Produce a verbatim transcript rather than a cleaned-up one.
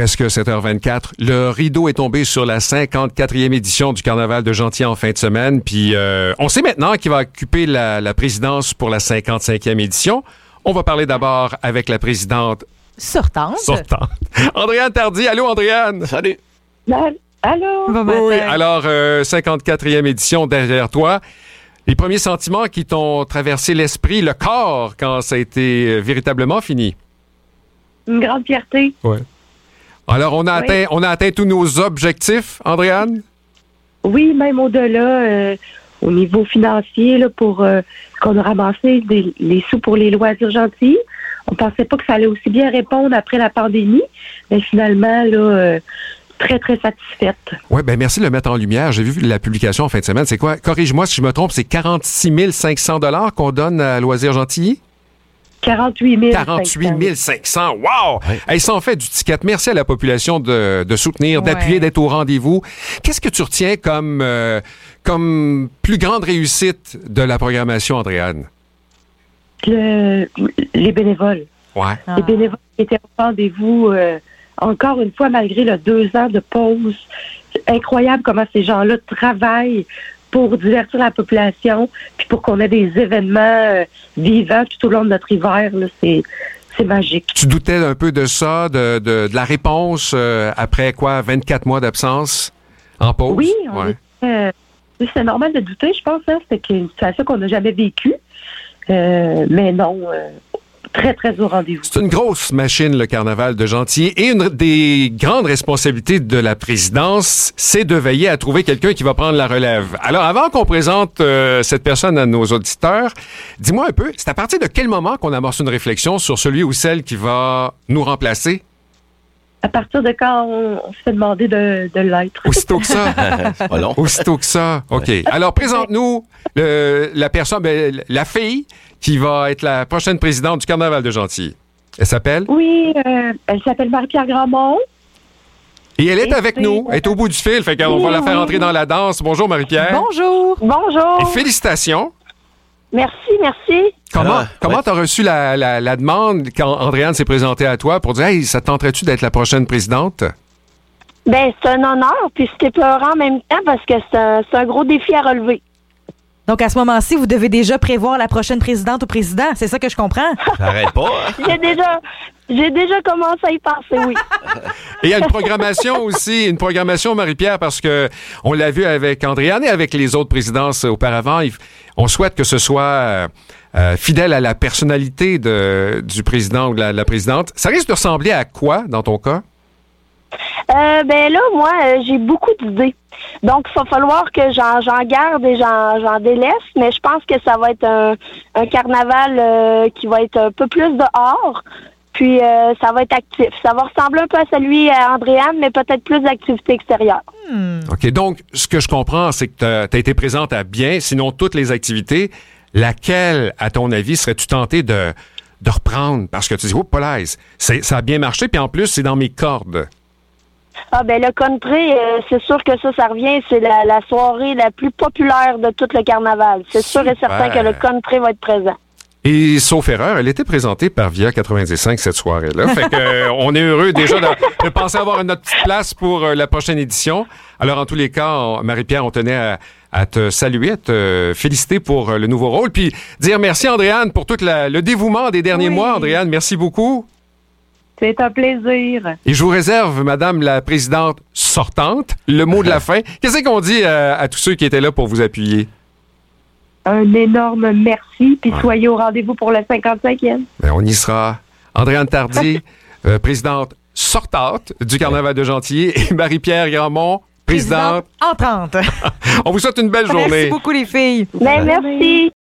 Presque sept heures vingt-quatre. Le rideau est tombé sur la cinquante-quatrième édition du Carnaval de Gentilly en fin de semaine. Puis euh, on sait maintenant qui va occuper la, la présidence pour la cinquante-cinquième édition. On va parler d'abord avec la présidente sortante. Sortante. Andréane Tardy. Allô, Andréane. Salut. Allô? Bon matin. Oui, alors, euh, cinquante-quatrième édition derrière toi. Les premiers sentiments qui t'ont traversé l'esprit, le corps, quand ça a été euh, véritablement fini? Une grande fierté. Oui. Alors, on a, Oui. atteint, on a atteint tous nos objectifs, Andréane? Oui, même au-delà, euh, au niveau financier, là, pour euh, qu'on a ramassé des, les sous pour les loisirs gentils. On pensait pas que ça allait aussi bien répondre après la pandémie, mais finalement, là, euh, très, très satisfaite. Oui, bien merci de le mettre en lumière. J'ai vu la publication en fin de semaine. C'est quoi? Corrige-moi si je me trompe, c'est quarante-six mille cinq cents dollars qu'on donne à Loisirs Gentilly? quarante-huit mille. quarante-huit mille cinq cents. Wow! Ouais. Hey, ça en fait du ticket. Merci à la population de, de soutenir, Ouais. d'appuyer, d'être au rendez-vous. Qu'est-ce que tu retiens comme, euh, comme plus grande réussite de la programmation, Andréane? Le, les bénévoles. Ouais. Ah. Les bénévoles qui étaient au rendez-vous, euh, encore une fois, malgré le deux ans de pause. C'est incroyable comment ces gens-là travaillent pour divertir la population, puis pour qu'on ait des événements euh, vivants tout au long de notre hiver. Là, c'est, c'est magique. Tu doutais un peu de ça, de, de, de la réponse euh, après quoi, vingt-quatre mois d'absence en pause? Oui, on Ouais. était, euh, c'est normal de douter, je pense. Hein, c'était une situation qu'on n'a jamais vécue. Euh, mais non, euh, très, très au rendez-vous. C'est une grosse machine, le Carnaval de Gentilly. Et une des grandes responsabilités de la présidence, c'est de veiller à trouver quelqu'un qui va prendre la relève. Alors, avant qu'on présente euh, cette personne à nos auditeurs, dis-moi un peu, c'est à partir de quel moment qu'on amorce une réflexion sur celui ou celle qui va nous remplacer? À partir de quand on, on se fait demander de, de l'être. Aussitôt que ça. C'est pas long. Aussitôt que ça. OK. Alors, présente-nous le- la personne, ben, la fille qui va être la prochaine présidente du Carnaval de Gentilly. Elle s'appelle? Oui, euh, elle s'appelle Marie-Pierre Grandmont. Et elle est Et avec c'est- nous. Elle est au bout du fil. Fait qu'on Oui, va la faire oui. entrer dans la danse. Bonjour, Marie-Pierre. Bonjour. Bonjour. Et félicitations. Merci, merci. Comment Alors, comment ouais. t'as reçu la, la, la demande quand Andréane s'est présentée à toi pour dire « Hey, ça te tenterait-tu d'être la prochaine présidente? Ben, c'est un honneur, puis c'était peurant en même temps parce que c'est un, c'est un gros défi à relever. Donc, à ce moment-ci, vous devez déjà prévoir la prochaine présidente ou président. C'est ça que je comprends? T'arrêtes pas, hein? J'ai déjà, j'ai déjà commencé à y penser, oui. » Et il y a une programmation aussi, une programmation, Marie-Pierre, parce que on l'a vu avec Andréane et avec les autres présidences auparavant. Il- on souhaite que ce soit euh, euh, fidèle à la personnalité de, du président ou de la, la présidente. Ça risque de ressembler à quoi, dans ton cas? Euh, ben là, moi, euh, j'ai beaucoup d'idées. Donc, il va falloir que j'en, j'en garde et j'en, j'en délaisse, mais je pense que ça va être un, un carnaval euh, qui va être un peu plus dehors, puis euh, ça va être actif. Ça va ressembler un peu à celui à Andréane, mais peut-être plus d'activité extérieure. OK. Donc, ce que je comprends, c'est que tu as été présente à bien, sinon toutes les activités. Laquelle, à ton avis, serais-tu tenté de, de reprendre? Parce que tu dis, oh, polaise, c'est, ça a bien marché, puis en plus, c'est dans mes cordes. Ah ben le country, euh, c'est sûr que ça, ça revient, c'est la, la soirée la plus populaire de tout le carnaval. C'est sûr et certain que le country va être présent. Et sauf erreur, elle était présentée par Via quatre-vingt-cinq cette soirée-là. Fait que euh, on est heureux déjà de, de penser avoir notre petite place pour euh, la prochaine édition. Alors en tous les cas, on- Marie-Pierre, on tenait à, à te saluer, à te féliciter pour euh, le nouveau rôle, puis dire merci Andréane pour tout la- le dévouement des derniers Oui. mois. Andréane, merci beaucoup. C'est un plaisir. Et je vous réserve, Madame la présidente sortante, le mot de la fin. Qu'est-ce qu'on dit à, à tous ceux qui étaient là pour vous appuyer? Un énorme merci, puis Ouais. soyez au rendez-vous pour le cinquante-cinquième. Ben, on y sera. Andréane Tardy, euh, présidente sortante du Carnaval de Gentilly, et Marie-Pierre Grandmont, présidente. Entrante. On vous souhaite une belle journée. Merci beaucoup, les filles. Ben merci.